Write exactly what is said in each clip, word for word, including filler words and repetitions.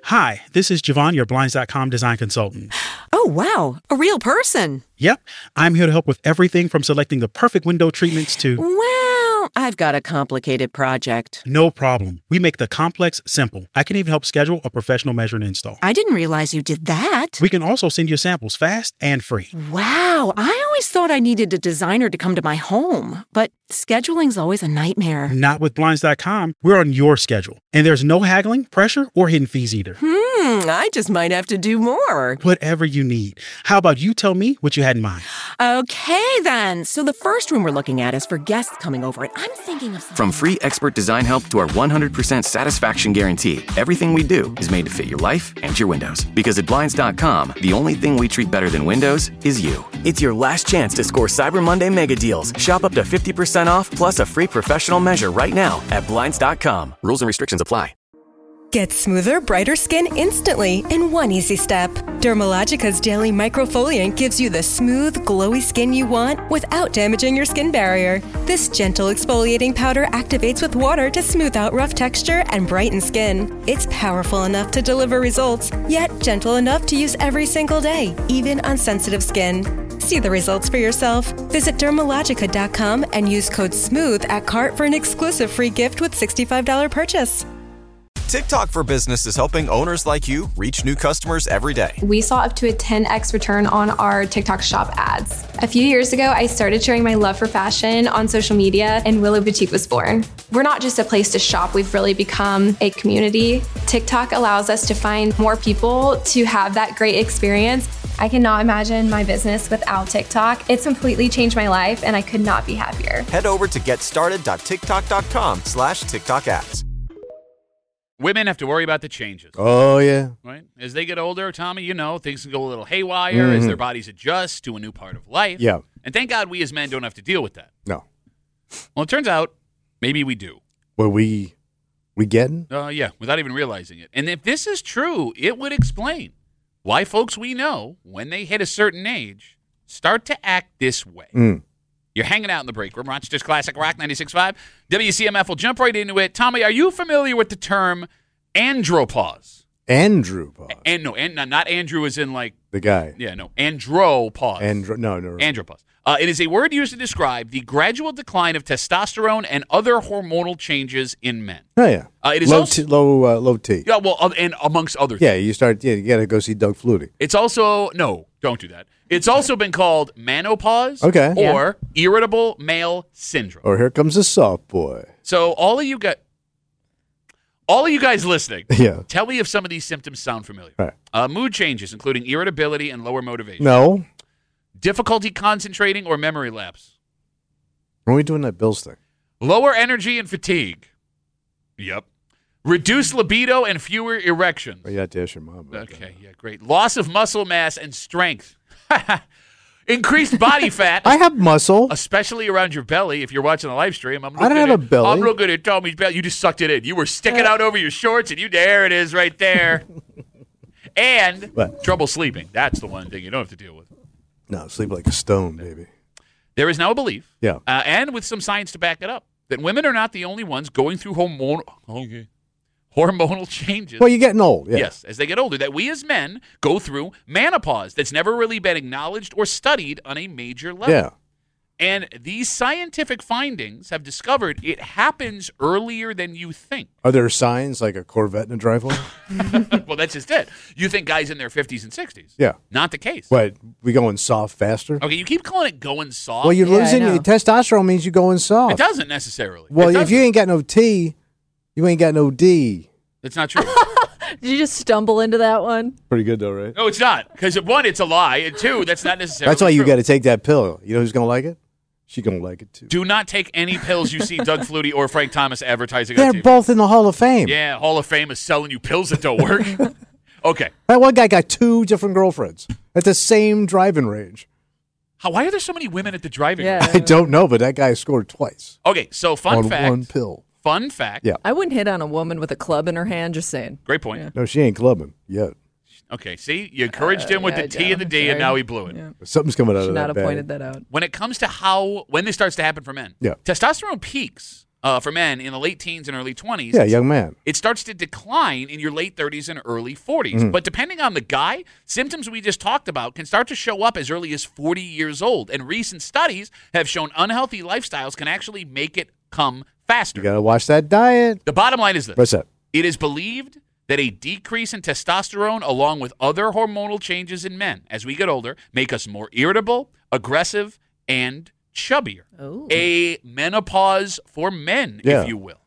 Hi, this is Javon, your Blinds dot com design consultant. Oh, wow. A real person. Yep. I'm here to help with everything from selecting the perfect window treatments to... Well, I've got a complicated project. No problem. We make the complex simple. I can even help schedule a professional measure and install. I didn't realize you did that. We can also send you samples fast and free. Wow. I always thought I needed a designer to come to my home, but scheduling's always a nightmare. Not with Blinds dot com. We're on your schedule. And there's no haggling, pressure, or hidden fees either. Hmm, I just might have to do more. Whatever you need. How about you tell me what you had in mind? Okay, then. So the first room we're looking at is for guests coming over, and I'm thinking of... From free expert design help to our one hundred percent satisfaction guarantee, everything we do is made to fit your life and your windows. Because at Blinds dot com, the only thing we treat better than windows is you. It's your last chance to score Cyber Monday mega deals. Shop up to fifty percent off plus a free professional measure right now at Blinds dot com. Rules and restrictions apply. Get smoother, brighter skin instantly in one easy step. Dermalogica's Daily Microfoliant gives you the smooth, glowy skin you want without damaging your skin barrier. This gentle exfoliating powder activates with water to smooth out rough texture and brighten skin. It's powerful enough to deliver results, yet gentle enough to use every single day, even on sensitive skin. See the results for yourself. Visit Dermalogica dot com and use code SMOOTH at cart for an exclusive free gift with sixty-five dollars purchase. TikTok for Business is helping owners like you reach new customers every day. We saw up to a ten x return on our TikTok shop ads. A few years ago, I started sharing my love for fashion on social media, and Willow Boutique was born. We're not just a place to shop, we've really become a community. TikTok allows us to find more people to have that great experience. I cannot imagine my business without TikTok. It's completely changed my life, and I could not be happier. Head over to getstarted.tiktok.com slash TikTok ads. Women have to worry about the changes. Oh, yeah. Right? As they get older, Tommy, you know, things can go a little haywire mm-hmm. as their bodies adjust to a new part of life. Yeah. And thank God we as men don't have to deal with that. No. Well, it turns out maybe we do. Were we, we getting? Uh, yeah, without even realizing it. And if this is true, it would explain why folks we know, when they hit a certain age, start to act this way. Mm. You're hanging out in the break room. Rochester's Classic Rock ninety-six point five. W C M F will jump right into it. Tommy, are you familiar with the term andropause? Andropause. And no, and not Andrew as in like the guy. Yeah, no, andropause. Andro. No, no. Andropause. Uh, it is a word used to describe the gradual decline of testosterone and other hormonal changes in men. Oh yeah. Uh, it is low also t- low uh, low T. Yeah, well, uh, and amongst other yeah, things. you start. Yeah, you got to go see Doug Flutie. It's also no, don't do that. It's also been called menopause. Okay. Or yeah. irritable male syndrome. Or here comes a soft boy. So all of you got. All of you guys listening, yeah. tell me if some of these symptoms sound familiar. Right. Uh, mood changes, including irritability and lower motivation. No. Difficulty concentrating or memory lapse. When are we doing that Bills thing? Lower energy and fatigue. Yep. Reduced libido and fewer erections. Oh, you have to ask your mom. Okay, that. yeah, great. Loss of muscle mass and strength. Increased body fat. I have muscle. Especially around your belly if you're watching the live stream. I'm I don't have at, a belly. I'm looking at Tommy's belly. You just sucked it in. You were sticking out over your shorts, and you there it is right there. And what? Trouble sleeping. That's the one thing you don't have to deal with. No, sleep like a stone, baby. There is now a belief, yeah, uh, and with some science to back it up, that women are not the only ones going through hormonal, okay, hormonal changes. Well, you're getting old. Yeah. Yes, as they get older, that we as men go through menopause that's never really been acknowledged or studied on a major level. Yeah. And these scientific findings have discovered it happens earlier than you think. Are there signs like a Corvette in a driveway? Well, that's just it. You think guys in their fifties and sixties. Yeah. Not the case. What, we going soft faster? Okay, you keep calling it going soft. Well, you're yeah, losing your testosterone means you're going soft. It doesn't necessarily. Well, doesn't. if you ain't got no T, you ain't got no D. That's not true. Did you just stumble into that one? Pretty good though, right? No, it's not. Because one, it's a lie. And two, that's not necessarily That's why you true. got to take that pill. You know who's going to like it? She going to like it too. Do not take any pills you see Doug Flutie or Frank Thomas advertising They're on T V. both in the Hall of Fame. Yeah, Hall of Fame is selling you pills that don't work. Okay. That one guy got two different girlfriends at the same driving range. How, why are there so many women at the driving Yeah. range? I don't know, but that guy scored twice. Okay, so fun on fact. one pill. Fun fact. Yeah. I wouldn't hit on a woman with a club in her hand, just saying. Great point. Yeah. No, she ain't clubbing yet. Okay, see? You encouraged Uh, him with yeah, the T yeah, and the D, sorry. and now he blew it. Yeah. Something's coming out Should of not that have bag. pointed that out. When it comes to how, when this starts to happen for men, Yeah. testosterone peaks uh, for men in the late teens and early twenties. Yeah, young man. It starts to decline in your late thirties and early forties. Mhm. But depending on the guy, symptoms we just talked about can start to show up as early as forty years old. And recent studies have shown unhealthy lifestyles can actually make it come faster. You got to watch that diet. The bottom line is this. What's that? It is believed that a decrease in testosterone, along with other hormonal changes in men as we get older, make us more irritable, aggressive, and chubbier. Oh. A menopause for men, Yeah. if you will.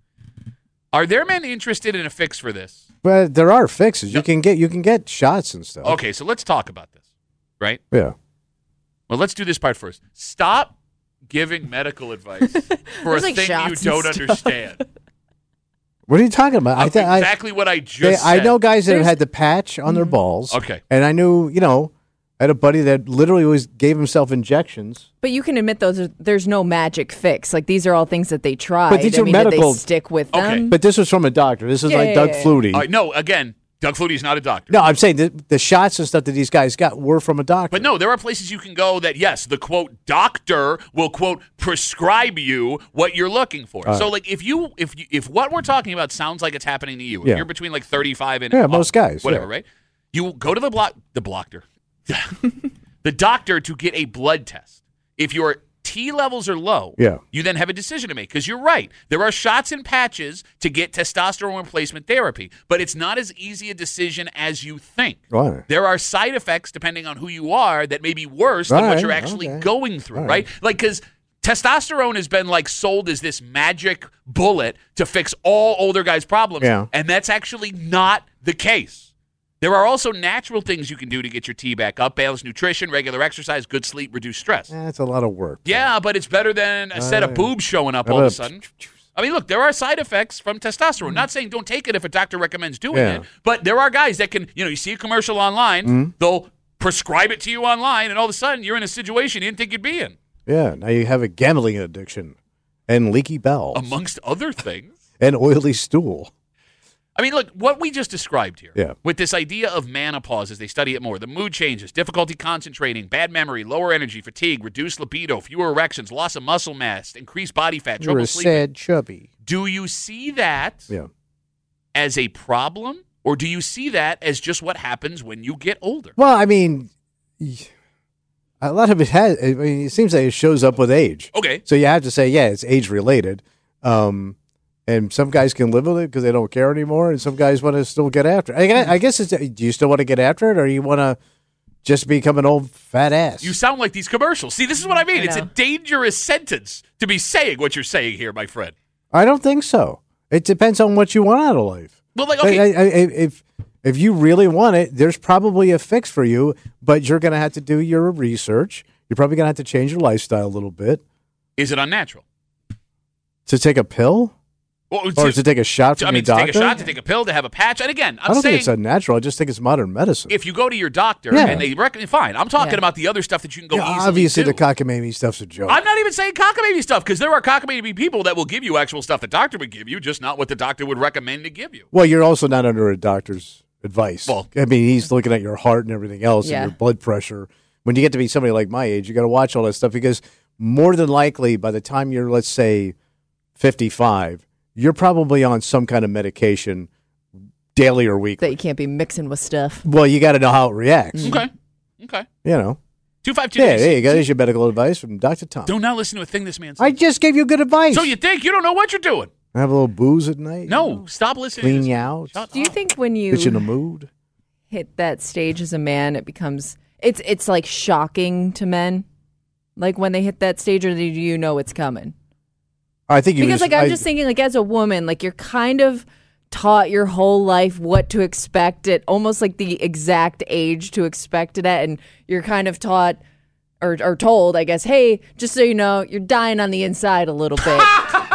Are there men interested in a fix for this? But there are fixes. You can get you can get shots and stuff. Okay, so let's talk about this, right? Yeah. Well, let's do this part first. Stop giving medical advice for a There's, like, thing you shots don't and stuff. understand. What are you talking about? I th- exactly I, what I just they, said. I know guys that There's- had the patch on their balls. Okay. And I knew, you know, I had a buddy that literally always gave himself injections. But you can admit those. Are, there's no magic fix. Like these are all things that they tried. But these I are mean, did medical- they stick with Okay. them. But this was from a doctor. This is Yeah, like yeah, Doug yeah. Flutie. All right, no, again, Doug Flutie is not a doctor. No, I'm saying the, the shots and stuff that these guys got were from a doctor. But no, there are places you can go that, yes, the, quote, doctor will, quote, prescribe you what you're looking for. All so, right. like, if you, if you, if what we're talking about sounds like it's happening to you, if Yeah. you're between, like, thirty-five and Yeah, up, most guys, whatever, yeah. right? You go to the block, the blocker, the doctor to get a blood test. If your T levels are low, Yeah. you then have a decision to make. Because you're right. There are shots and patches to get testosterone replacement therapy, but it's not as easy a decision as you think. Why? There are side effects, depending on who you are, that may be worse than All what right, you're actually okay. going through, All right? right. Like, because testosterone has been, like, sold as this magic bullet to fix all older guys' problems, Yeah. and that's actually not the case. There are also natural things you can do to get your T back up: balanced nutrition, regular exercise, good sleep, reduce stress. That's a lot of work. Yeah, but it's better than a set of Uh, boobs showing up how all of a about- sudden. I mean, look, there are side effects from testosterone. Not saying don't take it if a doctor recommends doing Yeah. it, but there are guys that can, you know, you see a commercial online, Mm-hmm. they'll prescribe it to you online, and all of a sudden you're in a situation you didn't think you'd be in, Yeah. Now you have a gambling addiction and leaky bowels amongst other things. and oily stool. I mean, look, what we just described here Yeah. with this idea of menopause as they study it more, the mood changes, difficulty concentrating, bad memory, lower energy, fatigue, reduced libido, fewer erections, loss of muscle mass, increased body fat, You're trouble a sleeping. sad chubby. Do you see that Yeah. as a problem, or do you see that as just what happens when you get older? Well, I mean, y- a lot of it has. I mean, it seems like it shows up with age. Okay. So you have to say, yeah, it's age related. Um, and some guys can live with it because they don't care anymore, and some guys want to still get after it. I, gue- I guess it's. Do you still want to get after it, or you want to just become an old fat ass? You sound like these commercials. See, this is what I mean. I it's a know. dangerous sentence to be saying what you're saying here, my friend. I don't think so. It depends on what you want out of life. Well, like, okay. I- I- I- if if you really want it, there's probably a fix for you, but you're going to have to do your research. You're probably going to have to change your lifestyle a little bit. Is it unnatural? To take a pill? Well, Or to take a shot from I mean, your to doctor? take a shot, to take a pill, to have a patch. And again, I'm I don't saying think it's unnatural. I just think it's modern medicine. if you go to your doctor Yeah. and they recommend, fine. I'm talking Yeah. about the other stuff that you can go Yeah, easily obviously, do. the cockamamie stuff's a joke. I'm not even saying cockamamie stuff, because there are cockamamie people that will give you actual stuff the doctor would give you, just not what the doctor would recommend to give you. Well, you're also not under a doctor's advice. Well- I mean, he's looking at your heart and everything else Yeah. and your blood pressure. When you get to be somebody like my age, you got to watch all that stuff because more than likely, by the time you're, let's say, fifty-five, you're probably on some kind of medication daily or weekly. that you can't be mixing with stuff. Well, you got to know how it reacts. Okay. Okay. You know. two five two Yeah, there you go. There's your medical advice from Doctor Tom. Do not listen to a thing this man says. I just gave you good advice. So you think you don't know what you're doing? Have a little booze at night. No, stop listening. Clean to this. you out. Shut Do you up. think when you Get you in the mood. hit that stage as a man, it becomes it's it's like shocking to men, like when they hit that stage, or do you know it's coming? I think you Because just, like I'm I- just thinking, like as a woman, like you're kind of taught your whole life what to expect at almost like the exact age to expect it at, and you're kind of taught or or told, I guess, hey, just so you know, you're dying on the inside a little bit.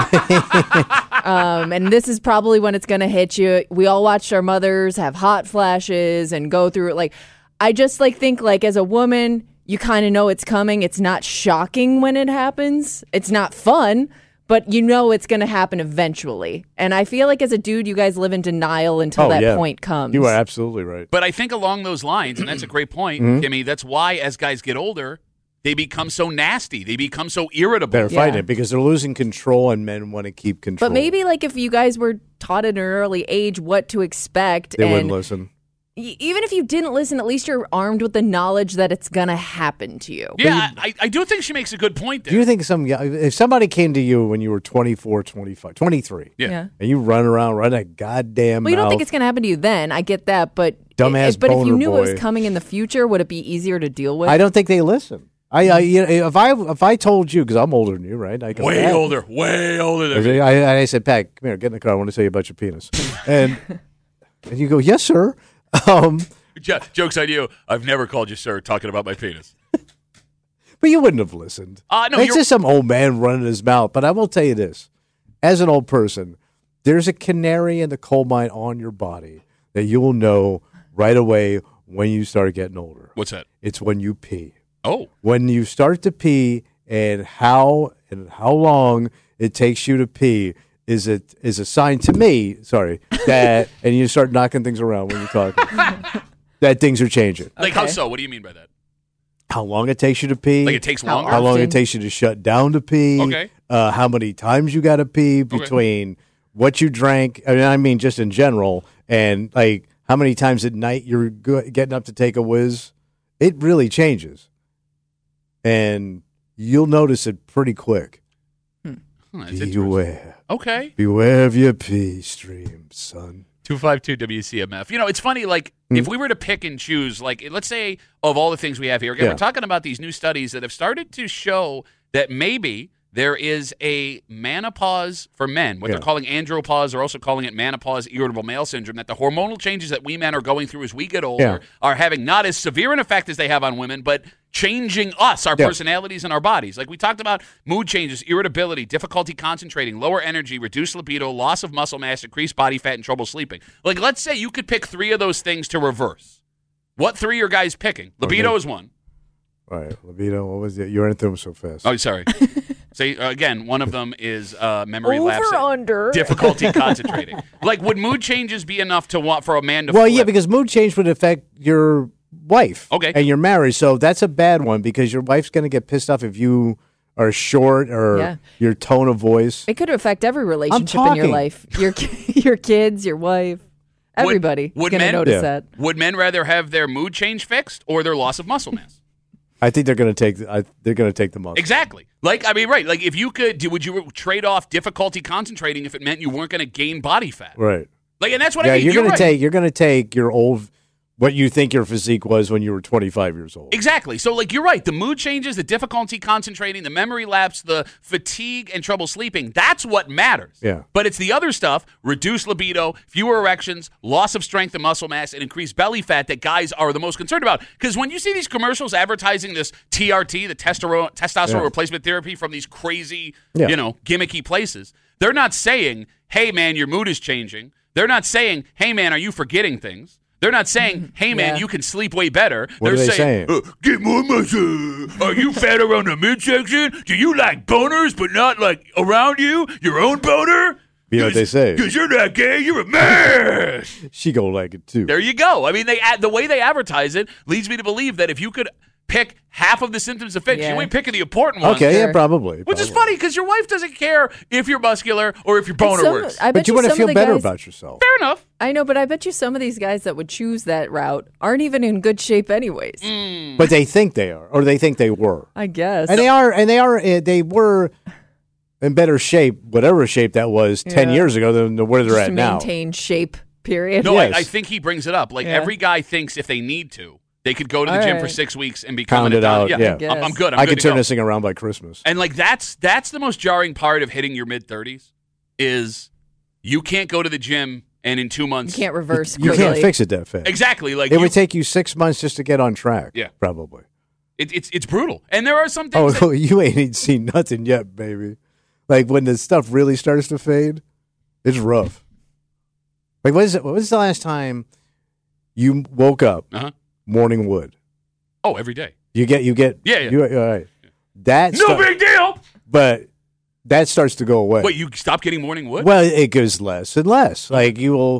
um, and this is probably when it's going to hit you. We all watched our mothers have hot flashes and go through it. Like, I just like think like as a woman, you kind of know it's coming. It's not shocking when it happens. It's not fun, but you know it's going to happen eventually. And I feel like as a dude, you guys live in denial until Oh, that yeah. point comes. You are absolutely right. But I think along those lines, and that's a great point, Mhm. Kimmy, that's why as guys get older, they become so nasty. They become so irritable. They're fighting Yeah. it because they're losing control, and men want to keep control. But maybe like if you guys were taught at an early age what to expect, they and wouldn't listen. y- even if you didn't listen, at least you're armed with the knowledge that it's gonna happen to you. Yeah, I, I do think she makes a good point there. Do you think some if somebody came to you when you were twenty-four, twenty-five, twenty-three, Yeah. Yeah. and you run around running a goddamn Well, you don't mouth, think it's gonna happen to you then. I get that, but Dumbass if, but if you boner knew it was boy. coming in the future, would it be easier to deal with? I don't think they listen. I, I you know, if I if I told you because I'm older than you, right? I go, way "Pat," older, way older than I, me. I, I said, Pat, come here, get in the car. I want to tell you about your penis. And and you go, yes, sir. Um, Jo- joke's on you. I've never called you sir talking about my penis. but you wouldn't have listened. Uh, no, it's you're- just some old man running his mouth. But I will tell you this: as an old person, there's a canary in the coal mine on your body that you will know right away when you start getting older. What's that? It's when you pee. Oh, When you start to pee and how and how long it takes you to pee is it is a sign to me, sorry, that and you start knocking things around when you're talking. that things are changing. like how Okay. so? What do you mean by that? How long it takes you to pee. Like it takes How longer? how long often? it takes you to shut down to pee. Okay. Uh, how many times you got to pee between what you drank. I mean, I mean, just in general, and like how many times at night you're go- getting up to take a whiz. It really changes, and you'll notice it pretty quick. Huh, that's interesting. Beware, Okay. beware of your pee stream, son. two five two W C M F. You know, it's funny, like, Hmm. if we were to pick and choose, like, let's say of all the things we have here, again, Yeah. we're talking about these new studies that have started to show that maybe there is a menopause for men, what Yeah. they're calling andropause. They're also calling it menopause, irritable male syndrome, that the hormonal changes that we men are going through as we get older Yeah. are having not as severe an effect as they have on women, but changing us, our Yeah. personalities and our bodies. Like we talked about mood changes, irritability, difficulty concentrating, lower energy, reduced libido, loss of muscle mass, increased body fat, and trouble sleeping. Like let's say you could pick three of those things to reverse. What three are guys picking? Libido Okay. is one. All right, libido. What was it? You ran through them so fast. Oh, sorry. Say uh, again, one of them is uh, memory Over lapse. under. Difficulty concentrating. Like, would mood changes be enough to want for a man to? Well, flip? yeah, because mood change would affect your wife. Okay. And you're married, so that's a bad one because your wife's going to get pissed off if you are short or Yeah. your tone of voice. It could affect every relationship in your talking. life. Your your kids, your wife, everybody. would is gonna men- notice Yeah. that. Would men rather have their mood change fixed or their loss of muscle mass? I think they're going to take. the- I, they're going to take the muscle. Exactly. Like, I mean, right. Like, if you could, do, would you trade off difficulty concentrating if it meant you weren't going to gain body fat? Right. Like, and that's what Yeah, I mean. you're You're going right. to take. You're going to take your old, what you think your physique was when you were twenty-five years old. Exactly. So, like, you're right. The mood changes, the difficulty concentrating, the memory lapse, the fatigue and trouble sleeping, that's what matters. Yeah. But it's the other stuff, reduced libido, fewer erections, loss of strength and muscle mass, and increased belly fat that guys are the most concerned about. Because when you see these commercials advertising this T R T, the testosterone, testosterone Yeah. replacement therapy from these crazy, Yeah. you know, gimmicky places, they're not saying, hey, man, your mood is changing. They're not saying, hey, man, are you forgetting things? They're not saying, hey, man, Yeah. you can sleep way better. What They're are they saying, saying? uh, get more muscle. Are you fat around the midsection? Do you like boners but not like around you? Your own boner? You know what they say. Because you're not gay, you're a man. She go like it too. There you go. I mean, they add, the way they advertise it leads me to believe that if you could pick half of the symptoms to fix, Yeah. you ain't picking the important ones. Okay, yeah, Sure. probably. Which is probably. funny because your wife doesn't care if you're muscular or if your boner Some- works. I bet But you want to some feel of the better guys- about yourself. Fair enough. I know, but I bet you some of these guys that would choose that route aren't even in good shape, anyways. Mm. But they think they are, or they think they were. I guess. And they are, and they are, uh, they were in better shape, whatever shape that was ten Yeah. years ago than where they're Just at to now. maintain shape. Period. No, Yes. I, I think he brings it up. Like Yeah. every guy thinks if they need to, they could go to the All gym for right. six weeks and become Pound an it out, Italian. yeah. I'm, I'm good. I'm I good could to turn go. this thing around by Christmas. And like that's that's the most jarring part of hitting your mid thirties is you can't go to the gym and in two You months can't reverse You quickly. can't fix it that fast. exactly like It you- would take you six months just to get on track. Yeah. probably. it, it's it's brutal. And there are some Oh, things. that, you ain't even seen nothing yet, baby. Like when the stuff really starts to fade, it's rough. Like what is it? What was the last time you woke up uh-huh. morning wood? Oh, every day. You get, you get, Yeah, yeah. You, all right. That No sta- big deal. but that starts to go away. Wait, you stop getting morning wood? Well, it goes less and less. Like you will,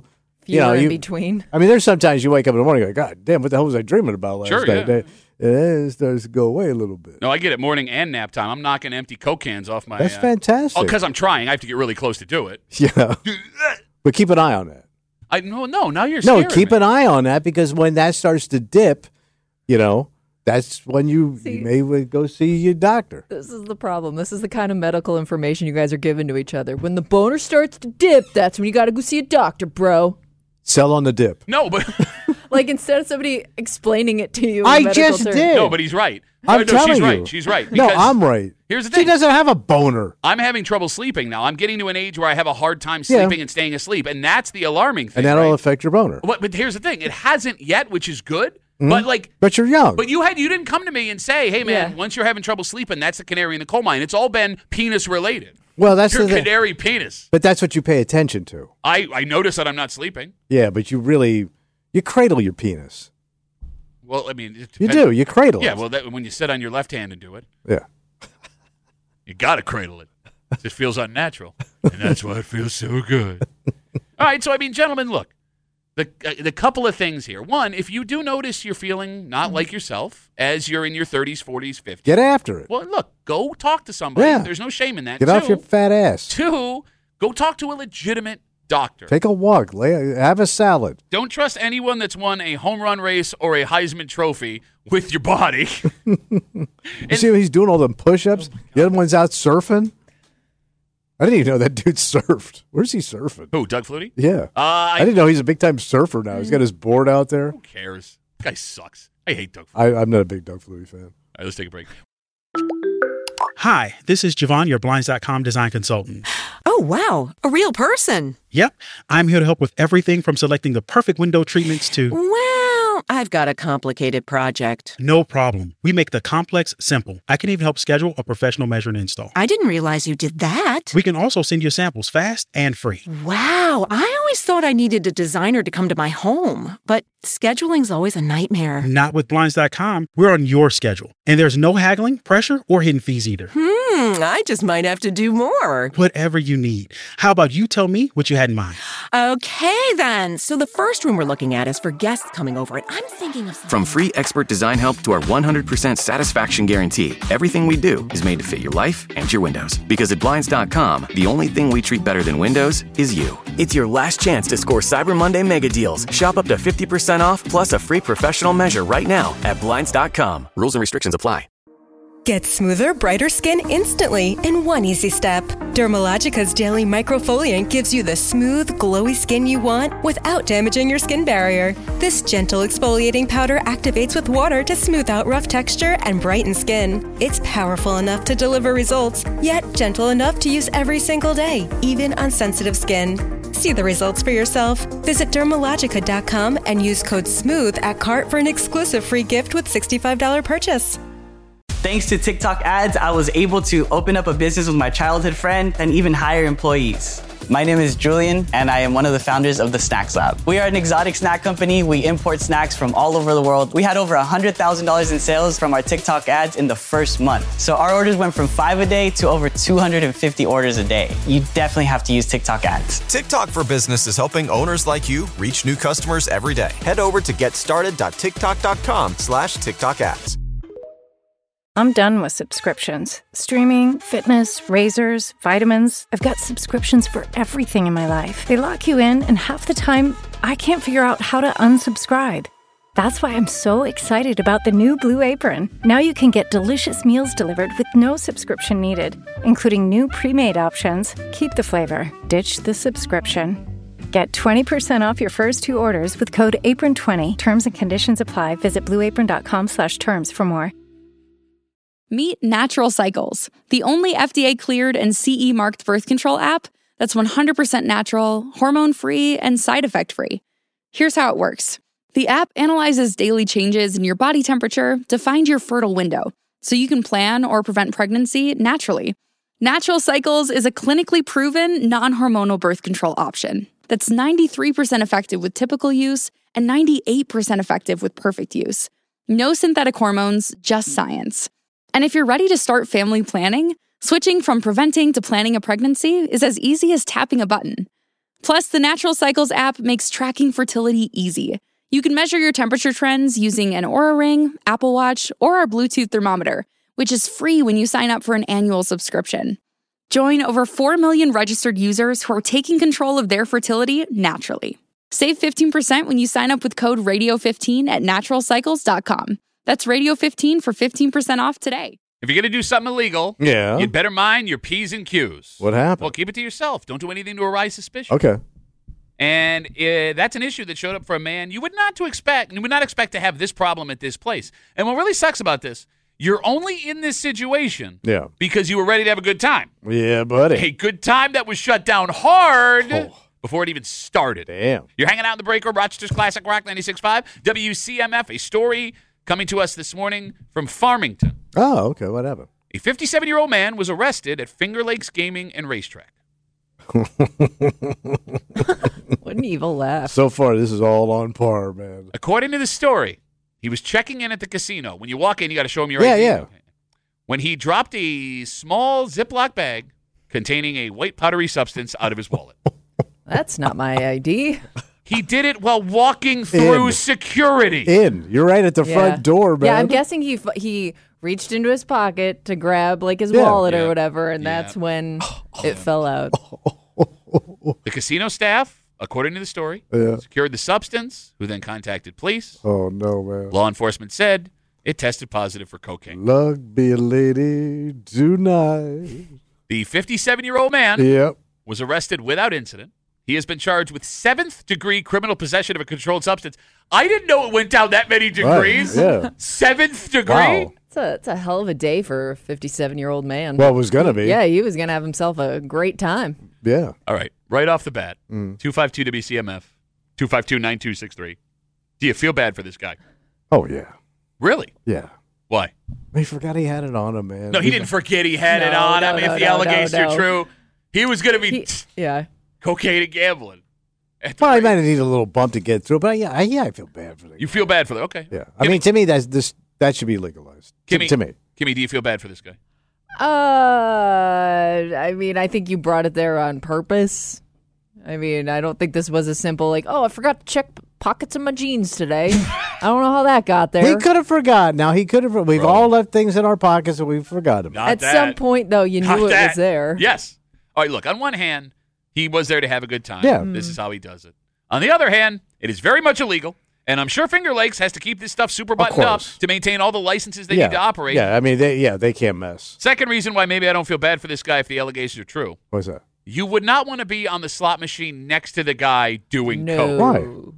you know, in you, between. I mean, there's sometimes you wake up in the morning and go, God damn, what the hell was I dreaming about last Sure, night? yeah. And it starts to go away a little bit. No, I get it morning and nap time. I'm knocking empty Coke cans off my... That's uh, fantastic. Oh, because I'm trying. I have to get really close to do it. Yeah. But keep an eye on that. I No, no, now you're No, scaring keep me. an eye on that because when that starts to dip, you know, that's when you, See- you may go see your doctor. This is the problem. This is the kind of medical information you guys are giving to each other. When the boner starts to dip, that's when you got to go see a doctor, bro. Sell on the dip. No, but... Like, instead of somebody explaining it to you. in I medical just terms. did. No, but he's right. I'm no, telling she's you. right. She's right. No, because I'm right. Here's the She thing. doesn't have a boner. I'm having trouble sleeping now. I'm getting to an age where I have a hard time Yeah. sleeping and staying asleep, and that's the alarming thing. And that'll right? affect your boner. But, but here's the thing: it hasn't yet, which is good. Mhm. But like, But you're young. but you had you didn't come to me and say, "Hey, man, Yeah. once you're having trouble sleeping, that's the canary in the coal mine." It's all been penis related. well, that's Your the thing. canary penis. But that's what you pay attention to. I I notice that I'm not sleeping. Yeah, but you really, you cradle your penis. Well, I mean, it You depends- do. You cradle Yeah. it. Well, that, when you sit on your left hand and do it, Yeah. you gotta cradle it. It just feels unnatural, and that's why it feels so good. All right, so I mean, gentlemen, look, the uh, the couple of things here. One, if you do notice you're feeling not like yourself as you're in your thirties, forties, fifties, Get after it. well, look, go talk to somebody. Yeah. There's no shame in that. Get two, off your fat ass. two, go talk to a legitimate doctor. Take a walk. Lay, have a salad. Don't trust anyone that's won a home run race or a Heisman Trophy with your body. You see what he's doing all them push-ups? the other one's out surfing. I didn't even know that dude surfed. Where's he surfing? Who, Doug Flutie? Yeah. Uh, I, I didn't know he's a big-time surfer now. He's got his board out there. Who cares? This guy sucks. I hate Doug Flutie. I, I'm not a big Doug Flutie fan. All right, let's take a break. Hi, this is Javon, your Blinds dot com design consultant. Oh, wow. A real person. Yep, I'm here to help with everything from selecting the perfect window treatments to... Well, I've got a complicated project. No problem. We make the complex simple. I can even help schedule a professional measure and install. I didn't realize you did that. We can also send you samples fast and free. Wow. I always thought I needed a designer to come to my home, but scheduling's always a nightmare. Not with Blinds dot com. We're on your schedule. And there's no haggling, pressure, or hidden fees either. Hmm, I just might have to do more. Whatever you need. How about you tell me what you had in mind? Okay, then. So the first room we're looking at is for guests coming over, and I'm thinking of something. From free expert design help to our one hundred percent satisfaction guarantee, everything we do is made to fit your life and your windows. Because at Blinds dot com, the only thing we treat better than windows is you. It's your last chance to score Cyber Monday mega deals. Shop up to fifty percent off plus a free professional measure right now at Blinds dot com. Rules and restrictions apply. Get smoother, brighter skin instantly in one easy step. Dermalogica's daily microfoliant gives you the smooth, glowy skin you want without damaging your skin barrier. This gentle exfoliating powder activates with water to smooth out rough texture and brighten skin. It's powerful enough to deliver results, yet gentle enough to use every single day, even on sensitive skin. See the results for yourself. Visit Dermalogica dot com and use code SMOOTH at cart for an exclusive free gift with sixty-five dollars purchase. Thanks to TikTok ads, I was able to open up a business with my childhood friend and even hire employees. My name is Julian, and I am one of the founders of the Snacks Lab. We are an exotic snack company. We import snacks from all over the world. We had over one hundred thousand dollars in sales from our TikTok ads in the first month. So our orders went from five a day to over two hundred fifty orders a day. You definitely have to use TikTok ads. TikTok for Business is helping owners like you reach new customers every day. Head over to getstarted.tiktok.com slash TikTok ads. I'm done with subscriptions. Streaming, fitness, razors, vitamins. I've got subscriptions for everything in my life. They lock you in, and half the time, I can't figure out how to unsubscribe. That's why I'm so excited about the new Blue Apron. Now you can get delicious meals delivered with no subscription needed, including new pre-made options. Keep the flavor, ditch the subscription. Get twenty percent off your first two orders with code apron twenty. Terms and conditions apply. Visit blueapron.com slash terms for more. Meet Natural Cycles, the only F D A-cleared and C E-marked birth control app that's one hundred percent natural, hormone-free, and side effect-free. Here's how it works. The app analyzes daily changes in your body temperature to find your fertile window, so you can plan or prevent pregnancy naturally. Natural Cycles is a clinically proven, non-hormonal birth control option that's ninety-three percent effective with typical use and ninety-eight percent effective with perfect use. No synthetic hormones, just science. And if you're ready to start family planning, switching from preventing to planning a pregnancy is as easy as tapping a button. Plus, the Natural Cycles app makes tracking fertility easy. You can measure your temperature trends using an Oura Ring, Apple Watch, or our Bluetooth thermometer, which is free when you sign up for an annual subscription. Join over four million registered users who are taking control of their fertility naturally. Save fifteen percent when you sign up with code radio fifteen at natural cycles dot com. That's radio fifteen for fifteen percent off today. If you're going to do something illegal, Yeah. you'd better mind your P's and Q's. What happened? Well, keep it to yourself. Don't do anything to arouse suspicion. Okay. And uh, that's an issue that showed up for a man you would not to expect. You would not expect to have this problem at this place. And what really sucks about this, you're only in this situation Yeah. because you were ready to have a good time. Yeah, buddy. A good time that was shut down hard Oh. before it even started. Damn. You're hanging out in the break room, Rochester's Classic Rock ninety-six point five, W C M F, a story coming to us this morning from Farmington. Oh, okay. What happened? A fifty-seven-year-old man was arrested at Finger Lakes Gaming and Racetrack. What an evil laugh. So far, this is all on par, man. According to the story, he was checking in at the casino. When you walk in, you got to show him your Yeah, I D. yeah. When he dropped a small Ziploc bag containing a white powdery substance out of his wallet. That's not my I D. He did it while walking through In. security. In. You're right at the Yeah. front door, man. Yeah, I'm guessing he f- he reached into his pocket to grab like his Yeah. wallet Yeah. or whatever, and Yeah. that's when it fell out. The casino staff, according to the story, Yeah. secured the substance, who then contacted police. Oh, no, man. Law enforcement said it tested positive for cocaine. Luck be a lady tonight. The fifty-seven-year-old man Yep. was arrested without incident. He has been charged with seventh-degree criminal possession of a controlled substance. I didn't know it went down that many degrees. yeah. Seventh degree? Wow. It's a, it's a hell of a day for a fifty-seven-year-old man. Well, it was going to be. Yeah, he was going to have himself a great time. Yeah. All right, right off the bat, Mm. two five two W C M F, two five two, nine two six three. Do you feel bad for this guy? Oh, yeah. Really? Yeah. Why? He forgot he had it on him, man. No, he didn't forget he had it No, on no, him. no, if the no, allegations no, are no. true, he was going to be He- yeah. cocaine and gambling. at the Well, I race. might need a little bump to get through, but yeah, I, yeah, I feel bad for the You feel bad for that? Okay. Yeah. I mean, to me, that's this that should be legalized. To, Kimmy, to me. Kimmy, do you feel bad for this guy? Uh, I mean, I think you brought it there on purpose. I mean, I don't think this was a simple like, oh, I forgot to check p- pockets of my jeans today. I don't know how that got there. He could have forgot. Now he could have. We've Bro. all left things in our pockets and we forgot them. Not At that. some point, though, you Not knew it that. was there. Yes. All right, look, on one hand, he was there to have a good time. Yeah. This is how he does it. On the other hand, it is very much illegal, and I'm sure Finger Lakes has to keep this stuff super buttoned up course. to maintain all the licenses they yeah. need to operate. Yeah, I mean, they, yeah, they can't mess. Second reason why maybe I don't feel bad for this guy if the allegations are true. What's that? You would not want to be on the slot machine next to the guy doing No. coke. Why?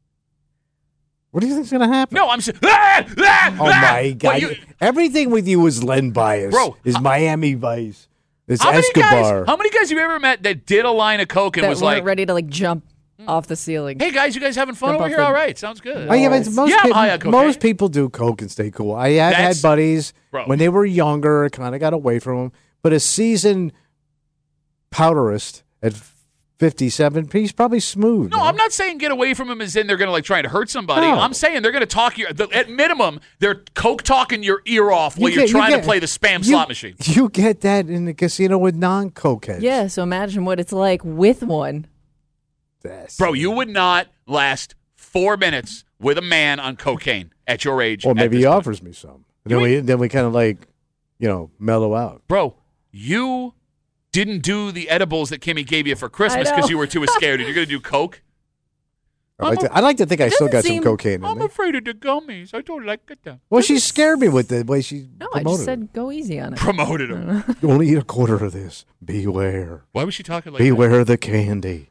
What do you think's going to happen? No, I'm saying. Ah, ah, Oh, ah! my God. What, you- Everything with you is Len Bias. Bro, Is how- Miami Vice. It's how many Escobar. guys? How many guys have you ever met that did a line of coke and That was weren't like, ready to like jump off the ceiling. "Hey guys, you guys having fun Jump over off here? the- All right, sounds good." Oh, yeah, but most, Yeah, I'm people, high on cocaine. most people do coke and stay cool. I have That's- had buddies Bro. when they were younger, kind of got away from them. But a seasoned powderist at fifty-seven, he's probably smooth. No, man. I'm not saying get away from him as in they're going to like try to hurt somebody. No. I'm saying they're going to talk your. The, at minimum, they're coke talking your ear off while You you are get- you trying get- to play the spam you- slot machine. You get that in the casino with non-coke heads. Yeah, so imagine what it's like with one. That's- Bro, you would not last four minutes with a man on cocaine at your age. Or at maybe this he point. offers me some. Then we then we kind of like, you know, mellow out. Bro, you didn't do the edibles that Kimmy gave you for Christmas I know. because you were too scared. And you're going to do coke? I like, to, I like to think I still got seem- some cocaine in I'm me. afraid of the gummies. I don't like it. Well, she scared me with the way she No, I promoted just said go easy on it. Promoted him. it. You only eat a quarter of this. Beware. Why was she talking like that? Beware the candy.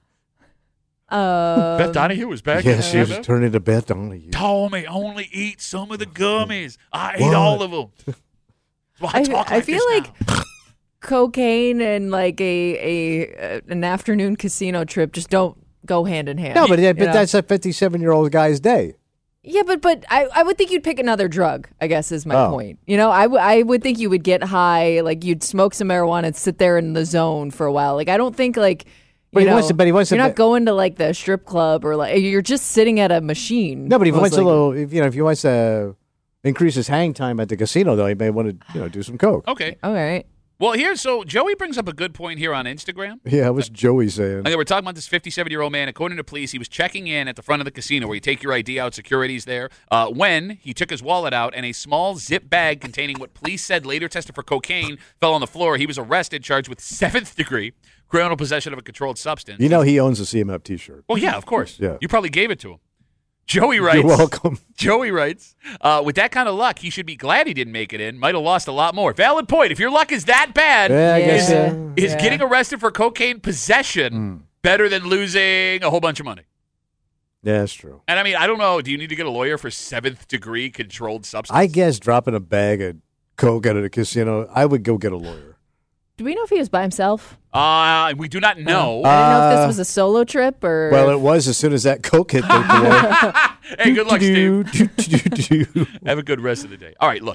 Uh, Beth Donahue was back. Yes, she in was the- turning to Beth Donahue. told me only eat some of the gummies. I ate What? all of them. That's why I, I, talk I like feel this like now. cocaine and like a a uh, an afternoon casino trip just don't go hand in hand. No, but, You but know? that's a fifty-seven-year-old guy's day. Yeah, but but I, I would think you'd pick another drug, I guess is my Oh. point. You know, I, w- I would think you would get high, like you'd smoke some marijuana and sit there in the zone for a while. Like I don't think like But you he know, wants to- but he wants to you're be- not going to like the strip club or like you're just sitting at a machine. No, but if he most wants a likely. little, if, you know, if he wants to increase his hang time at the casino, though, he may want to, you know, do some coke. Okay. All right. Well, here, so Joey brings up a good point here on Instagram. Yeah, what's Joey saying? And we're talking about this fifty-seven-year-old man. According to police, he was checking in at the front of the casino where you take your I D out, security's there, uh, when he took his wallet out and a small zip bag containing what police said later tested for cocaine fell on the floor. He was arrested, charged with seventh degree criminal possession of a controlled substance. You know he owns a C M F T-shirt. Well, yeah, of course. Yeah. You probably gave it to him. Joey writes. You're welcome. Joey writes, uh, with that kind of luck, he should be glad he didn't make it in. Might have lost a lot more. Valid point. If your luck is that bad, Yeah, I is, guess, yeah. is Yeah. getting arrested for cocaine possession Mm. better than losing a whole bunch of money? Yeah, that's true. And I mean, I don't know. Do you need to get a lawyer for seventh degree controlled substance? I guess dropping a bag of coke at a casino, I would go get a lawyer. Do we know if he was by himself? Uh, we do not know. I didn't know if Uh, this was a solo trip or. Well, it was as soon as that coke hit the floor. Hey, good luck, Do, Steve. do, do, do. Have a good rest of the day. All right, look.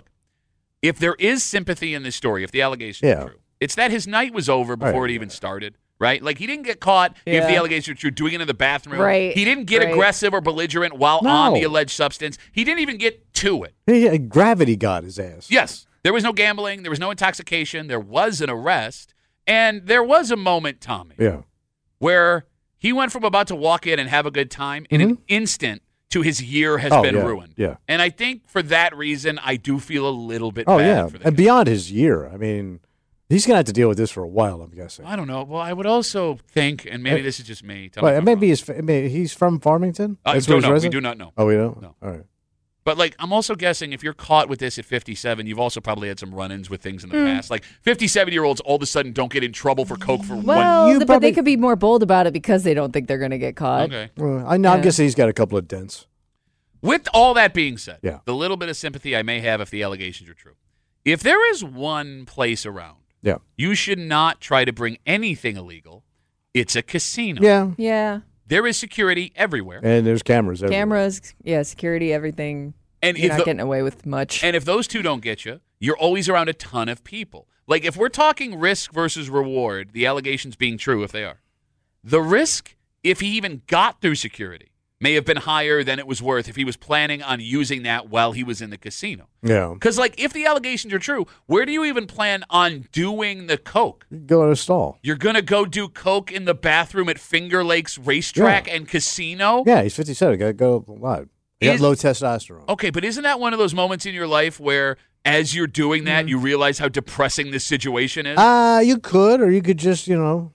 If there is sympathy in this story, if the allegations Yeah. are true, it's that his night was over before Right. it even started, right? Like, he didn't get caught, if Yeah. the allegations are true, doing it in the bathroom. Right, He didn't get right. aggressive or belligerent while No. on the alleged substance. He didn't even get to it. Hey, gravity got his ass. Yes. There was no gambling. There was no intoxication. There was an arrest. And there was a moment, Tommy, Yeah. where he went from about to walk in and have a good time in an instant to his year has Mm-hmm. Oh, been yeah, ruined. yeah. And I think for that reason, I do feel a little bit Oh, bad yeah. for the And beyond his year. I mean, he's going to have to deal with this for a while, I'm guessing. I don't know. Well, I would also think, and maybe Uh, this is just me. Tell me Well, if I'm maybe he's, I mean, he's from Farmington? I That's don't where he's know. We resident? do not know. Oh, we don't? No. All right. But, like, I'm also guessing if you're caught with this at fifty-seven, you've also probably had some run-ins with things in the Mm. past. Like, fifty-seven-year-olds all of a sudden don't get in trouble for coke for one. Well, You but probably- they could be more bold about it because they don't think they're going to get caught. Okay. Well, I know. I'm Yeah. guessing he's got a couple of dents. With all that being said, Yeah. the little bit of sympathy I may have if the allegations are true. If there is one place around, Yeah. you should not try to bring anything illegal. It's a casino. Yeah. Yeah. There is security everywhere. And there's cameras everywhere. Cameras, yeah, security, everything. And You're if not the- getting away with much. And if those two don't get you, you're always around a ton of people. Like, if we're talking risk versus reward, the allegations being true, if they are, the risk, if he even got through security, may have been higher than it was worth if he was planning on using that while he was in the casino. Yeah. Because, like, if the allegations are true, where do you even plan on doing the coke? Go in a stall. You're going to go do coke in the bathroom at Finger Lakes Racetrack Yeah. and Casino? Yeah, he's fifty-seven. Got to go live. He got Is- low testosterone. Okay, but isn't that one of those moments in your life where, as you're doing that, you realize how depressing this situation is? Uh, you could, or you could just, you know,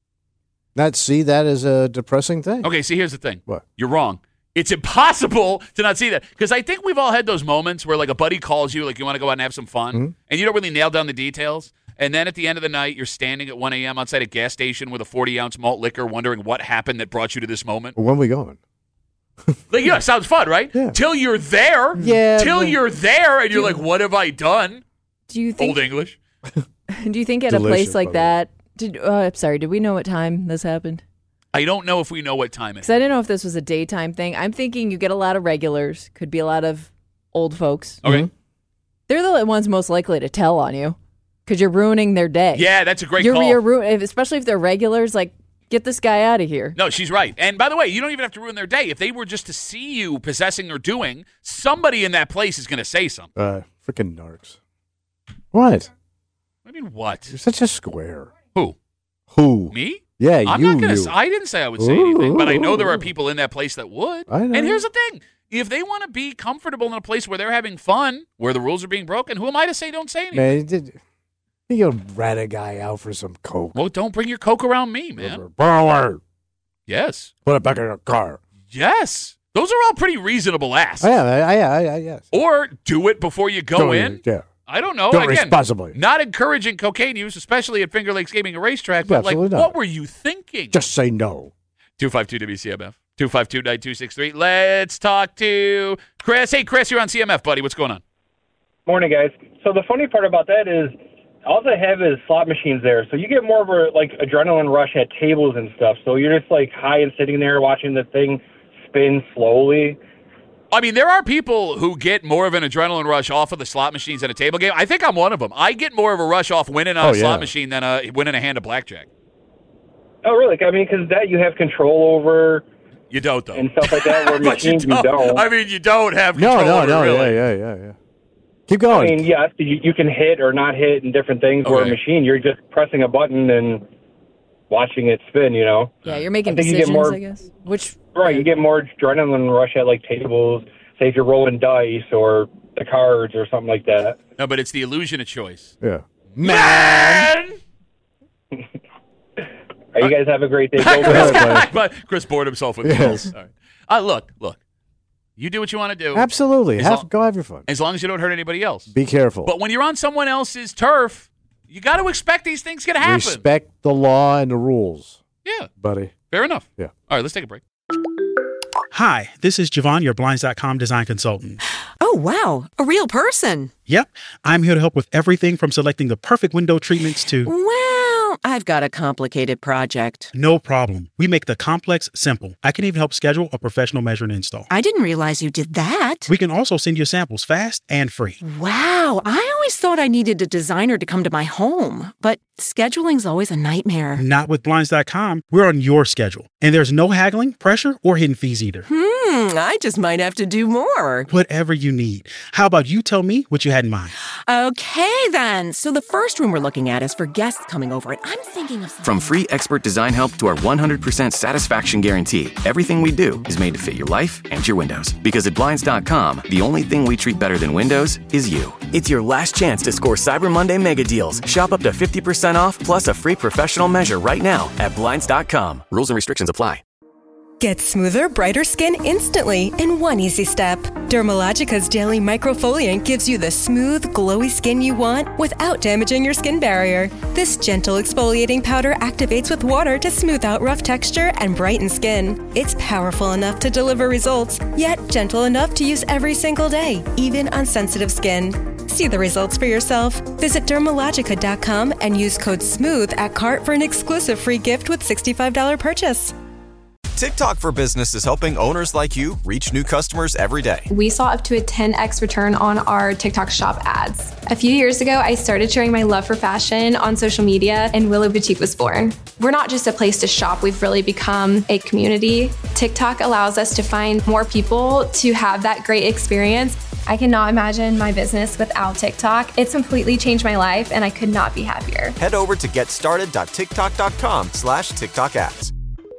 not see that as a depressing thing. Okay, see, here's the thing. What? You're wrong. It's impossible to not see that. Because I think we've all had those moments where, like, a buddy calls you, like, you want to go out and have some fun, Mhm. and you don't really nail down the details. And then at the end of the night, you're standing at one a.m. outside a gas station with a forty-ounce malt liquor, wondering what happened that brought you to this moment. Well, when we going? Like, yeah, sounds fun, right? Yeah. Till you're there. Yeah, Till but- you're there, and you're like, what have I done? do you think? Old English. Do you think at Delicious, a place like by the way. that? Did uh, I'm sorry. Did we know what time this happened? I don't know if we know what time it is. Because I didn't know if this was a daytime thing. I'm thinking you get a lot of regulars. Could be a lot of old folks. Okay. They're the ones most likely to tell on you because you're ruining their day. Yeah, that's a great you're, call. You're ru- if- especially if they're regulars. Like, get this guy out of here. No, she's right. And by the way, you don't even have to ruin their day. If they were just to see you possessing or doing, somebody in that place is going to say something. Uh, freaking narcs. What? I mean, what? You're such a square. Who? Who? Me? Yeah, I'm you. not going you. to. I didn't say I would say anything, but I know there are people in that place that would. I know. And here's the thing: if they want to be comfortable in a place where they're having fun, where the rules are being broken, who am I to say don't say anything? Man, you did. You gonna rat a guy out for some coke? Well, don't bring your coke around me, man. Borrow it. Yes, Put it back in your car. yes. Those are all pretty reasonable asks. Oh, yeah, I, I, I, I, yes. Or do it before you go Go in. Yeah. I don't know. Do it Again, responsibly. not encouraging cocaine use, especially at Finger Lakes Gaming and Racetrack. Yeah, But like, absolutely what not. were you thinking? Just say no. two five two W C M F, two five two, nine two six three. Let's talk to Chris. Hey, Chris, you're on C M F, buddy. What's going on? Morning, guys. So the funny part about that is all they have is slot machines there. So you get more of a like adrenaline rush at tables and stuff. So you're just like high and sitting there watching the thing spin slowly. I mean, there are people who get more of an adrenaline rush off of the slot machines than a table game. I think I'm one of them. I get more of a rush off winning on Oh, a slot yeah. machine than a, winning a hand of blackjack. Oh, really? I mean, because that you have control over You don't, though. and stuff like that. Where But you machines you don't. don't. I mean, you don't have No, control no, over no. it, really. Yeah, yeah, yeah, yeah. Keep going. I mean, yes, you, you can hit or not hit and different things. Where a Okay. machine, you're just pressing a button and watching it spin, you know? Yeah, you're making I think you decisions, get more, I guess. Which Right, you get more adrenaline rush at, like, tables, say if you're rolling dice or the cards or something like that. No, but it's the illusion of choice. Yeah. Man! All right, you guys have a great day. Go Bills. But Chris bored himself with the Yes. Bills. All right. Uh, look, look. You do what you want to do. Absolutely. As Have, long- go have your fun. As long as you don't hurt anybody else. Be careful. But when you're on someone else's turf, you got to expect these things can happen. Respect the law and the rules. Yeah. Buddy. Fair enough. Yeah. All right, let's take a break. Hi, this is Javon, your Blinds dot com design consultant. Oh, wow. A real person. Yep, I'm here to help with everything from selecting the perfect window treatments to... Well, I've got a complicated project. No problem. We make the complex simple. I can even help schedule a professional measure and install. I didn't realize you did that. We can also send you samples fast and free. Wow, I always thought I needed a designer to come to my home, but scheduling's always a nightmare. Not with Blinds dot com. We're on your schedule. And there's no haggling, pressure, or hidden fees either. Hmm, I just might have to do more. Whatever you need. How about you tell me what you had in mind? Okay, then. So the first room we're looking at is for guests coming over, and I'm thinking of... From free expert design help to our one hundred percent satisfaction guarantee, everything we do is made to fit your life and your windows. Because at Blinds dot com, the only thing we treat better than windows is you. It's your last chance to score Cyber Monday mega deals. Shop up to fifty percent off plus a free professional measure right now at Blinds dot com. Rules and restrictions apply. Get smoother, brighter skin instantly in one easy step. Dermalogica's Daily Microfoliant gives you the smooth, glowy skin you want without damaging your skin barrier. This gentle exfoliating powder activates with water to smooth out rough texture and brighten skin. It's powerful enough to deliver results, yet gentle enough to use every single day, even on sensitive skin. See the results for yourself. Visit Dermalogica dot com and use code SMOOTH at cart for an exclusive free gift with sixty-five dollars purchase. TikTok for Business is helping owners like you reach new customers every day. We saw up to a ten x return on our TikTok shop ads. A few years ago, I started sharing my love for fashion on social media, and Willow Boutique was born. We're not just a place to shop, we've really become a community. TikTok allows us to find more people to have that great experience. I cannot imagine my business without TikTok. It's completely changed my life, and I could not be happier. Head over to getstarted.tiktok.com slash TikTok ads.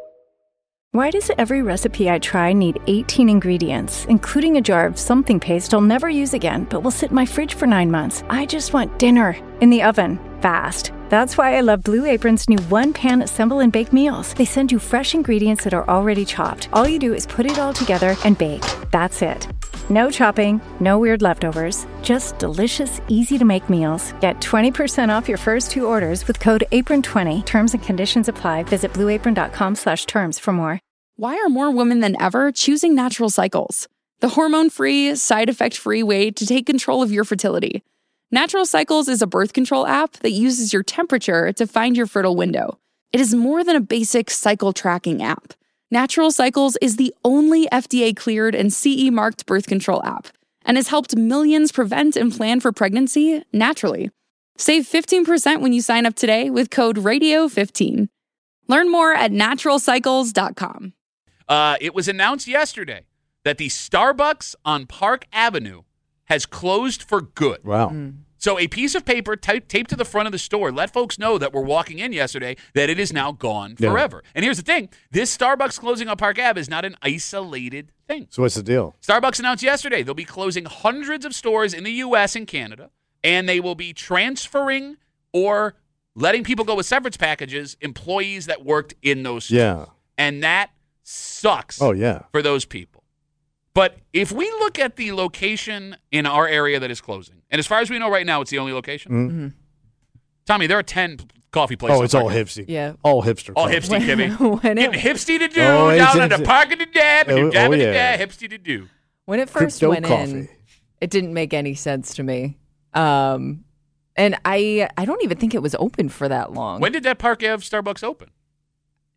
Why does every recipe I try need eighteen ingredients, including a jar of something paste I'll never use again, but will sit in my fridge for nine months? I just want dinner in the oven, fast. That's why I love Blue Apron's new one-pan assemble and bake meals. They send you fresh ingredients that are already chopped. All you do is put it all together and bake. That's it. No chopping, no weird leftovers, just delicious, easy-to-make meals. Get twenty percent off your first two orders with code apron twenty. Terms and conditions apply. Visit blueapron.com slash terms for more. Why are more women than ever choosing Natural Cycles, the hormone-free, side-effect-free way to take control of your fertility? Natural Cycles is a birth control app that uses your temperature to find your fertile window. It is more than a basic cycle tracking app. Natural Cycles is the only F D A-cleared and C E-marked birth control app and has helped millions prevent and plan for pregnancy naturally. Save fifteen percent when you sign up today with code radio fifteen. Learn more at natural cycles dot com. Uh, it was announced yesterday that the Starbucks on Park Avenue has closed for good. Wow. Mm. So a piece of paper ty- taped to the front of the store let folks know that we're walking in yesterday that it is now gone Yeah. forever. And here's the thing. This Starbucks closing on Park Ave is not an isolated thing. So what's the deal? Starbucks announced yesterday they'll be closing hundreds of stores in the U S and Canada, and they will be transferring or letting people go with severance packages, employees that worked in those stores. Yeah. And that sucks Oh, yeah. for those people. But if we look at the location in our area that is closing, and as far as we know right now, it's the only location. Mm-hmm. Tommy, there are ten coffee places. Oh, it's on all Park Ave. hipsy. Yeah. All hipster. All coffee. hipsty, Kimmy. when Getting it, hipsty to do Oh, it's- down in the it's- park of the dab, Oh, dab oh, in the yeah. dab, hipsty to do. when it first Crypto went coffee. in, it didn't make any sense to me. Um, and I I don't even think it was open for that long. When did that Park Ave Starbucks open?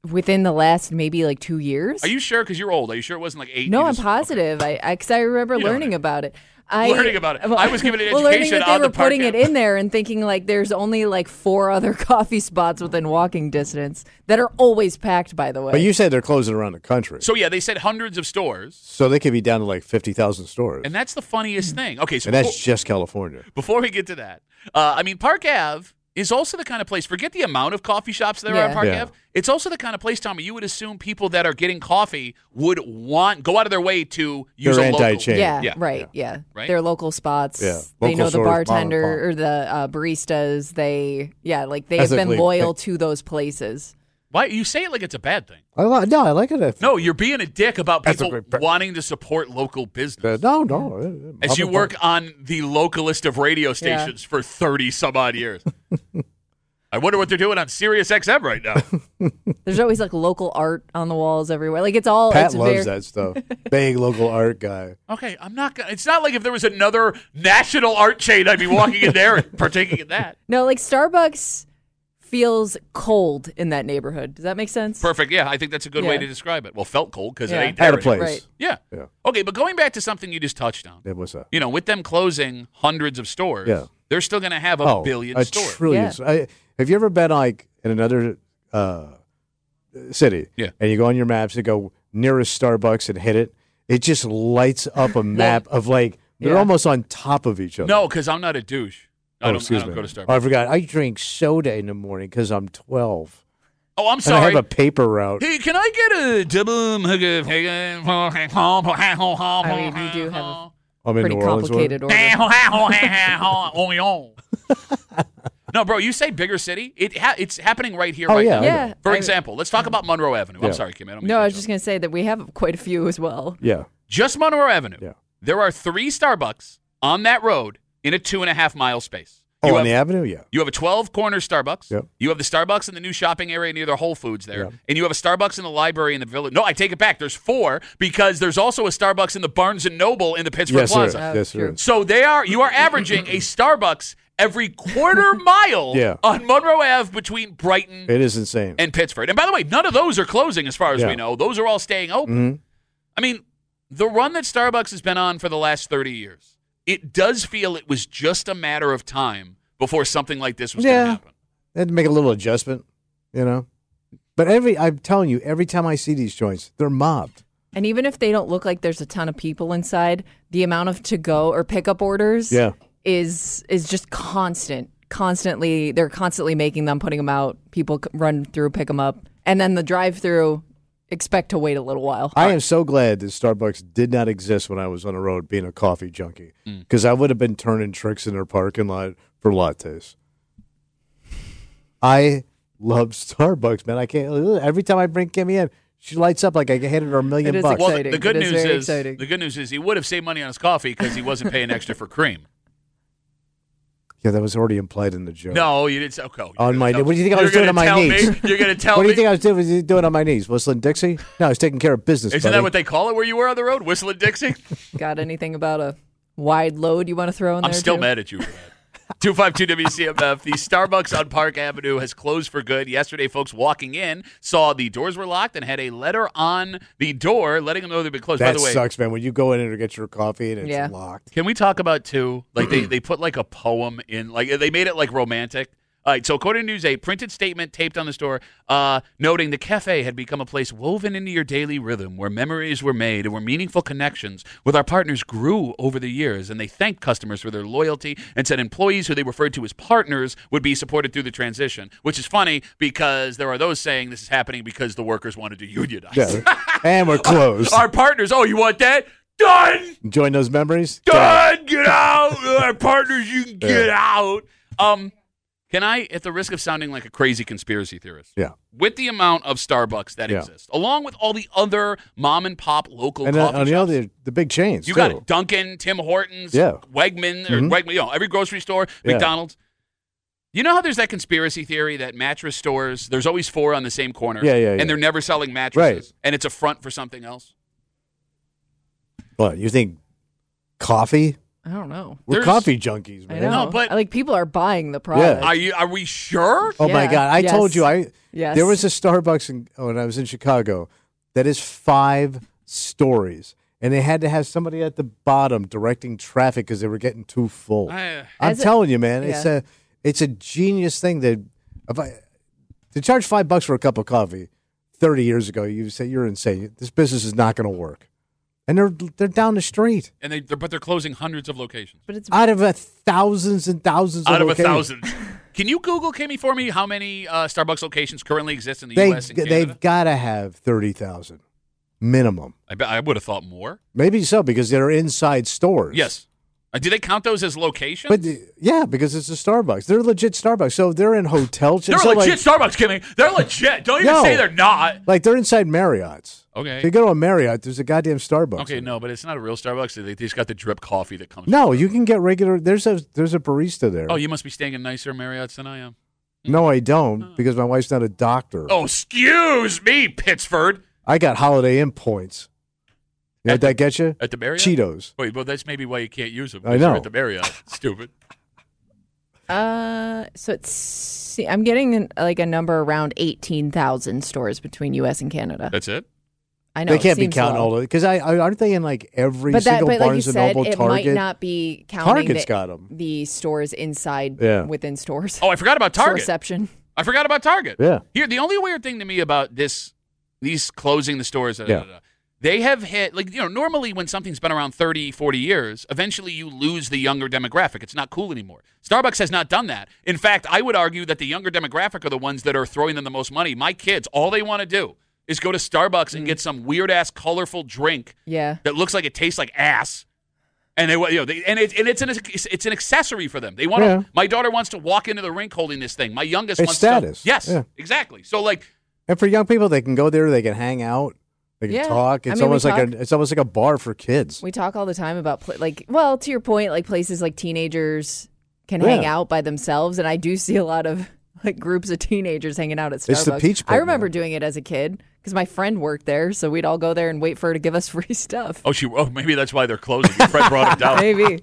within the last maybe like two years. Are you sure? Because you're old. Are you sure it wasn't like eight? No, You I'm just- positive. I because I, remember You know learning what I- about it. I, Learning about it. I was given an well, learning education that they on were the park putting app. it in there and thinking like there's only like four other coffee spots within walking distance that are always packed. By the way, But you said they're closing around the country. So yeah, they said hundreds of stores, So they could be down to like fifty thousand stores. and that's the funniest thing. Okay, so And that's before, just California. before we get to that, uh, I mean, Park Ave is also the kind of place. Forget the amount of coffee shops there are Yeah. on Park Yeah. Ave. It's also the kind of place, Tommy. You would assume people that are getting coffee would want go out of their way to use They're a local. anti-chain. yeah, Yeah. right, yeah, Right? They're local spots. Yeah. They Local know the stores, mom and bartender pop. or the uh, baristas. They yeah, like they have been Ethically- loyal to those places. Why you say it like it's a bad thing? I li- no, I like it. If, No, you're being a dick about That's a people great- wanting to support local business. uh, no, no. uh, As mom you and work pop. on the localist of radio stations for thirty some odd years. I wonder what they're doing on Sirius X M right now. There's always like local art on the walls everywhere. Like it's all Pat it's loves very, that stuff. Big local art guy. Okay, I'm not gonna. It's not like if there was another national art chain, I'd be walking in there and partaking in that. No, like Starbucks feels cold in that neighborhood. Does that make sense? Perfect. Yeah, I think that's a good way Yeah. to describe it. Well, felt cold because Yeah. it ain't there At a place. anymore. Right. Yeah. Yeah. Okay, but going back to something you just touched on, Yeah, what's that? you know, with them closing hundreds of stores, Yeah. they're still going to have a oh, billion a stores. trillion. Yeah. I, have you ever been like in another uh, city? Yeah. And you go on your maps and go nearest Starbucks and hit it. It just lights up a map of like they're Yeah. almost on top of each other. No, because I'm not a douche. I Oh, don't, I excuse don't me. go to Starbucks. Oh, I forgot. I drink soda in the morning because I'm twelve. Oh, I'm And I sorry. have a paper route. Hey, can I get a double mug of I mean, you do have a I'm in pretty New Orleans. complicated order. No, bro, you say bigger city. It ha- it's happening right here, Oh, right yeah, now. I Yeah. For I- example, let's talk about Monroe Avenue. Yeah. I'm sorry, Kim. I don't mean No, to I was cut just going to say that we have quite a few as well. Yeah. Just Monroe Avenue. Yeah. There are three Starbucks on that road in a two and a half mile space. Oh, You on have- the avenue? Yeah. You have a twelve corner Starbucks. Yep. You have the Starbucks in the new shopping area near the Whole Foods there. Yep. And you have a Starbucks in the library in the village. No, I take it back. There's four because there's also a Starbucks in the Barnes and Noble in the Pittsburgh Yes, Plaza. sir. Oh, Yes, true. sir. So they are you are averaging a Starbucks every quarter mile Yeah. on Monroe Ave between Brighton It is insane. and Pittsford. And by the way, none of those are closing as far as Yeah. we know. Those are all staying open. Mhm. I mean, the run that Starbucks has been on for the last thirty years, it does feel it was just a matter of time before something like this was going Yeah. to happen. They had to make a little adjustment, you know. But every I'm telling you, every time I see these joints, they're mobbed. And even if they don't look like there's a ton of people inside, the amount of to go or pickup orders Yeah. is is just constant. Constantly, they're constantly making them, putting them out. People c- run through, pick them up, and then the drive-through. Expect to wait a little while. I am so glad that Starbucks did not exist when I was on the road being a coffee junkie, because I would have been turning tricks in their parking lot for lattes. I love Starbucks, man. I can't. Every time I bring Kimmy in, she lights up like I handed her a million It is bucks. Well, exciting. the good It is news very is exciting. the good news is he would have saved money on his coffee because he wasn't paying extra for cream. Yeah, that was already implied in the joke. No, you didn't. say- Okay, you're On gonna my tell- knee. What do you think I you're was doing gonna on my tell knees? Me, you're going to tell What do me? you think I was doing, was doing on my knees? Whistling Dixie? No, I was taking care of business. Isn't buddy. that what they call it where you were on the road, whistling Dixie? Got anything about a wide load you want to throw in I'm there? still too? mad at you for that. two five two W C M F. The Starbucks on Park Avenue has closed for good. Yesterday, folks walking in saw the doors were locked and had a letter on the door letting them know they've been closed. That By the way, sucks, man. When you go in there to get your coffee and it's Yeah. locked. can we talk about too? Like they, they put like a poem in, like they made it like romantic. All right, so according to News eight, printed statement taped on the store, uh, noting the cafe had become a place woven into your daily rhythm where memories were made and where meaningful connections with our partners grew over the years. And they thanked customers for their loyalty and said employees who they referred to as partners would be supported through the transition, which is funny because there are those saying this is happening because the workers wanted to unionize. Yeah. And we're closed. Our partners, oh, you want that? Done! Enjoying those memories? Done! Get out! Our partners, you can get Yeah. out. Um... Can I, at the risk of sounding like a crazy conspiracy theorist, Yeah. with the amount of Starbucks that Yeah. exist, along with all the other mom and pop local And then, coffee on the shops, other, the big chains. you too. got it. Dunkin', Tim Hortons, Yeah. Wegman, or Mhm. Wegman, you know, every grocery store, Yeah. McDonald's. You know how there's that conspiracy theory that mattress stores, there's always four on the same corner, Yeah, yeah, yeah. and they're never selling mattresses, Right. and it's a front for something else? What, you think coffee I don't know. We're There's- coffee junkies, I man. know. No, but- like people are buying the product. Are you? Are we sure? Oh my Yeah. God! I Yes. told you I. Yes. There was a Starbucks in, when I was in Chicago that is five stories, and they had to have somebody at the bottom directing traffic because they were getting too full. I- I'm As a- telling you, man, it's yeah. a it's a genius thing that if I to charge five bucks for a cup of coffee thirty years ago, you say you're insane. This business is not going to work, and they're they're down the street And they, they're, but they're closing hundreds of locations. But it's out of a thousands and thousands Out of a locations. thousand. Can you Google, Kimmy, for me how many uh, Starbucks locations currently exist in the They U S and Canada? they've got to have thirty thousand minimum. I, bet, I would have thought more. Maybe so because they're inside stores. Yes. Uh, do they count those as locations? But the- yeah, because it's a Starbucks. They're legit Starbucks. So they're in hotel chains. they're so legit like, Starbucks, Kimmy. They're legit. Don't even No. say they're not. like they're inside Marriott's. Okay. So you go to a Marriott, there's a goddamn Starbucks. Okay, no, but it's not a real Starbucks. They, they just got the drip coffee that comes. No, you can get regular. There's a there's a barista there. Oh, you must be staying in nicer Marriotts than I am. No, I don't because my wife's not a doctor. Oh, excuse me, Pittsford. I got Holiday Inn points. You know what that gets you? At the Marriott? Cheetos. Wait, well, that's maybe why you can't use them. I 'cause you're know. At the Marriott. Stupid. Uh, so it's I'm getting an, like a number around eighteen thousand stores between U S and Canada. That's it? I know They it can't be seems counting low. all of it because I, I aren't they in like every But that, single but like you Barnes and said, Noble, it Target? might not be counting Target's the, got 'em. the stores inside Yeah. within stores. Oh, I forgot about Store Target. reception. I forgot about Target. Yeah. Here, the only weird thing to me about this, these closing the stores, da, da, Yeah. da, da, they have hit, like, you know, normally when something's been around thirty, forty years, eventually you lose the younger demographic. It's not cool anymore. Starbucks has not done that. In fact, I would argue that the younger demographic are the ones that are throwing them the most money. My kids, all they want to do is go to Starbucks and get some weird-ass colorful drink Yeah. that looks like it tastes like ass. And they, you know, they, and it's and it's an it's an accessory for them. They want Yeah. to. My daughter wants to walk into the rink holding this thing. My youngest It's wants status. to. Yes, Yeah. exactly. So like, And for young people, they can go there. They can hang out. They can Yeah. talk. I It's mean, we almost like talk- a it's almost like a bar for kids. We talk all the time about pla like, well, to your point, like places like teenagers can Yeah. hang out by themselves, and I do see a lot of like groups of teenagers hanging out at Starbucks. It's the Peach I Pit, remember man. doing it as a kid because my friend worked there, so we'd all go there and wait for her to give us free stuff. oh, she. Oh, maybe that's why they're closing. Your friend brought it down. Maybe.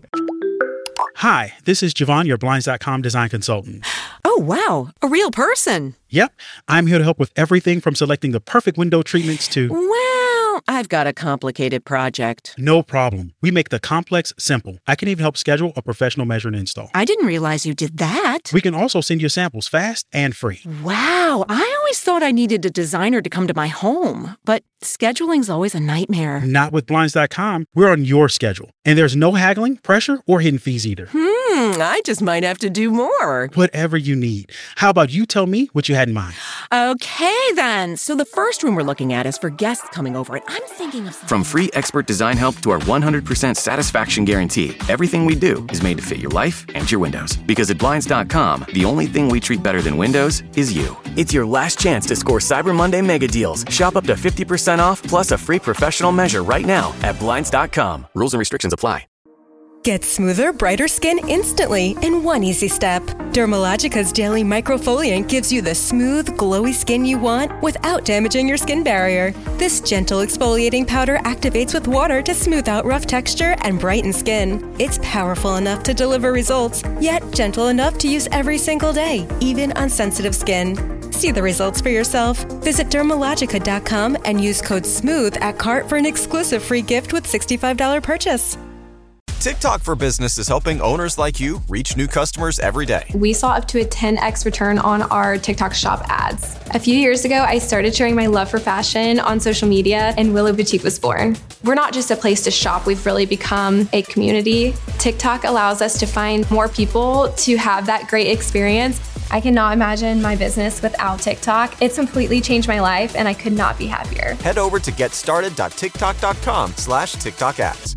Hi, this is Javon, your Blinds dot com design consultant. Oh, wow. A real person. Yep, I'm here to help with everything from selecting the perfect window treatments to Well, I've got a complicated project. no problem. We make the complex simple. I can even help schedule a professional measure and install. I didn't realize you did that. We can also send you samples fast and free. Wow. I always thought I needed a designer to come to my home, but scheduling's always a nightmare. Not with Blinds dot com. We're on your schedule, and there's no haggling, pressure, or hidden fees either. Hmm, I just might have to do more. Whatever you need. How about you tell me what you had in mind? Okay, then. So the first room we're looking at is for guests coming over, and I'm thinking of From free expert design help to our one hundred percent satisfaction guarantee, everything we do is made to fit your life and your windows. Because at Blinds dot com, the only thing we treat better than windows is you. It's your last chance to score Cyber Monday mega deals. Shop up to fifty percent off plus a free professional measure right now at Blinds dot com. Rules and restrictions apply. Get smoother, brighter skin instantly in one easy step. Dermalogica's daily microfoliant gives you the smooth, glowy skin you want without damaging your skin barrier. This gentle exfoliating powder activates with water to smooth out rough texture and brighten skin. It's powerful enough to deliver results, yet gentle enough to use every single day, even on sensitive skin. See the results for yourself. Visit dermalogica dot com and use code SMOOTH at cart for an exclusive free gift with sixty-five dollars purchase. TikTok for Business is helping owners like you reach new customers every day. We saw up to a ten x return on our TikTok shop ads. A few years ago, I started sharing my love for fashion on social media, and Willow Boutique was born. We're not just a place to shop, we've really become a community. TikTok allows us to find more people to have that great experience. I cannot imagine my business without TikTok. It's completely changed my life, and I could not be happier. Head over to getstarted dot tiktok dot com slash TikTok ads.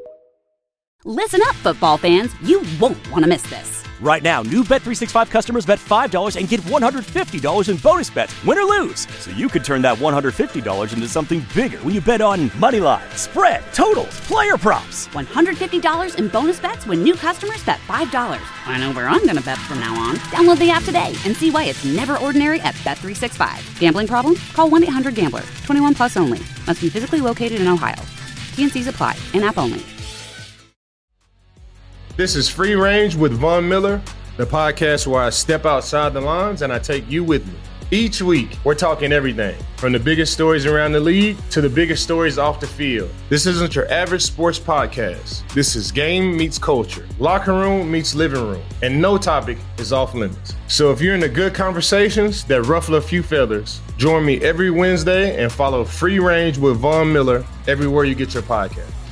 Listen up, football fans. You won't want to miss this. Right now, new Bet three sixty-five customers bet five dollars and get one hundred fifty dollars in bonus bets, win or lose. So you could turn that one hundred fifty dollars into something bigger when you bet on money line, spread, totals, player props. one hundred fifty dollars in bonus bets when new customers bet five dollars. I know where I'm going to bet from now on. Download the app today and see why it's never ordinary at Bet three sixty-five. Gambling problem? Call one eight hundred gambler. twenty-one plus only. Must be physically located in Ohio. T and C's apply. In-app only. This is Free Range with Von Miller, the podcast where I step outside the lines and I take you with me. Each week, we're talking everything from the biggest stories around the league to the biggest stories off the field. This isn't your average sports podcast. This is game meets culture, locker room meets living room, and no topic is off limits. So if you're into good conversations that ruffle a few feathers, join me every Wednesday and follow Free Range with Von Miller everywhere you get your podcast.